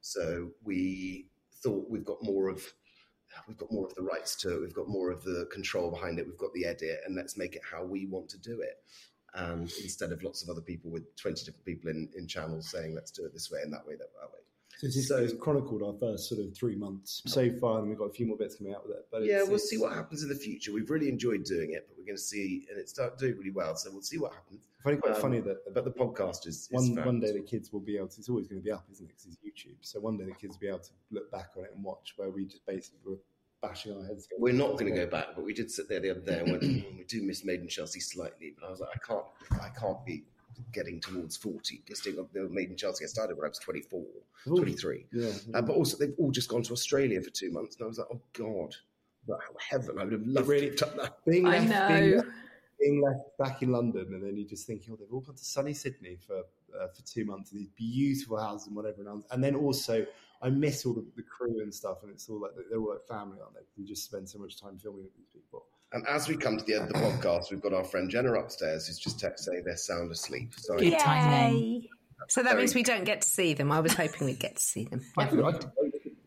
so we thought we've got more of, we've got more of the rights to it. We've got more of the control behind it. We've got the edit, and let's make it how we want to do it. And instead of lots of other people with twenty different people in, in channels saying, let's do it this way and that way, that way. So it's, so it's chronicled our first sort of three months so far, and we've got a few more bits coming out with it. But yeah, it's, we'll it's, see what happens in the future. We've really enjoyed doing it, but we're going to see, and it's started doing really well. So we'll see what happens. I find it quite Um, funny that, But the podcast is, is one fab. one day the kids will be able to. It's always going to be up, isn't it? Because it's YouTube. So one day the kids will be able to look back on it and watch where we just basically were bashing our heads. We're not going to go back, but we did sit there the other day and went, mm, we do miss Made in Chelsea slightly. But I was like, I can't, I can't be getting towards forty. Just think of Made in Chelsea. I started when I was twenty-four, Ooh. twenty-three. Yeah. Uh, but also, they've all just gone to Australia for two months. And I was like, oh, God, wow, heaven. I would have loved really- to have done that. Being I left, know. Being left, being left back in London, and then you just think, oh, they've all gone to sunny Sydney for uh, for two months, these beautiful houses and whatever else. And then also, I miss all the, the crew and stuff, and it's all like they're all like family, aren't they? You just spend so much time filming with these people. And as we come to the end of the podcast, we've got our friend Jenna upstairs who's just text saying they're sound asleep. So Good timing. So that Very- means we don't get to see them. I was hoping we'd get to see them. I could, I could,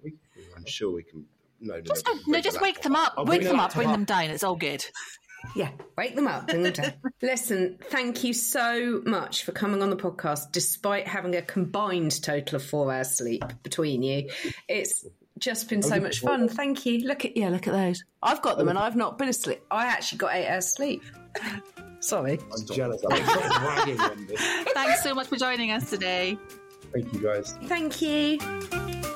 I'm sure we can. No, no, Just, no, no, just wake them up. I'll Wake bring them them up, bring up. them down. It's all good. Yeah, wake them up. Bring them down. Listen, thank you so much for coming on the podcast, despite having a combined total of four hours sleep between you. It's just been so much fun. Thank you. Look at yeah, look at those. I've got them, and I've not been asleep. I actually got eight hours sleep. Sorry. I'm jealous. I'm not bragging on this. Thanks so much for joining us today. Thank you, guys. Thank you.